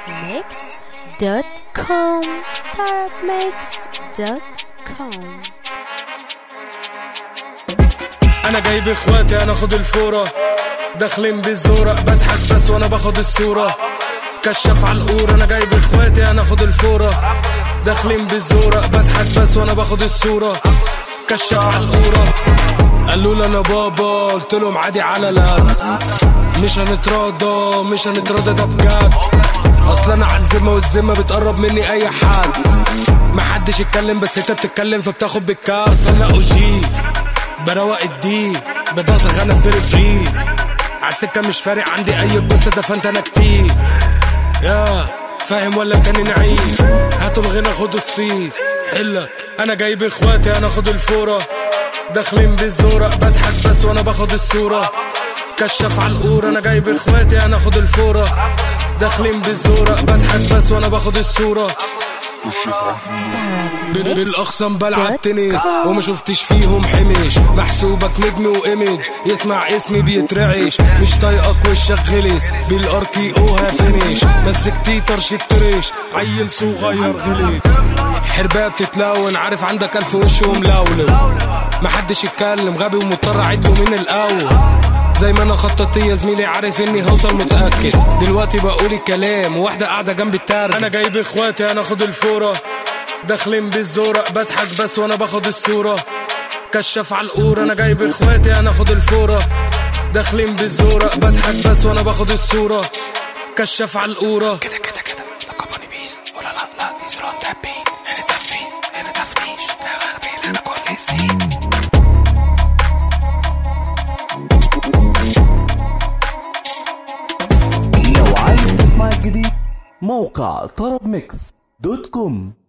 tarabmixed.com tarabmixed.com. انا جايب اخواتي انا اخد الفورة، داخلين بالزورة بضحك بس وانا باخد الصورة. كشف على القورة انا جايب اخواتي انا اخد الفورة، داخلين بالزورة بضحك بس وانا باخد الصورة. كشف على القورة قالوا لي انا بابا، قلت لهم عادي على لا، مش هنتراضى ده بجد. اصل انا عالذمة والذمة بتقرب مني اي حد، محدش يتكلم بس انت بتتكلم فبتاخد بالكاف. اصل انا اوجي بروق الدين، بدأت اغنى بريز عالسكة مش فارق عندي اي بصة، دفنت انا كتير يا فاهم ولا تاني نعيد. هاتوا الغنى خدوا الصيت حلك، انا جايب اخواتي انا اخد الفورة، داخلين بالزورة بضحك بس وانا باخد الصورة. كشف على القورة انا جايب اخواتي انا اخد الفورة، داخلين بالزورة بضحك بس وانا باخد الصورة. بالاخصام بلعب تنس وما شفتش فيهم حمش، محسوبك نجم وايمج يسمع اسمي بيترعش. مش طايقك وشك غلس بالاركي اوها فينيش، مسكتي طرش الترش عيل صغير غلط. حربايه بتتلون عارف عندك الف وش وملولو، محدش يتكلم غبي ومضطر اعيد له من الاول. زي ما انا خططت يا زميلي عارف اني هوصل متأكد، دلوقتي بقول الكلام وواحدة قاعدة جنبي التارجت. انا جايب اخواتي انا اخد الفورة، داخلين بالزورة بضحك بس وانا باخد الصورة. كشف على القورة انا جايب اخواتي انا اخد الفورة، داخلين بالزورة بضحك بس وانا باخد الصورة. كشف على القورة كده لقبوني بيست ولا لا دي زران دابين. انا تنفيذ انا تفتيش ده غربي انا كل سين. لو عايز تسمع الجديد موقع tarabmixed.com.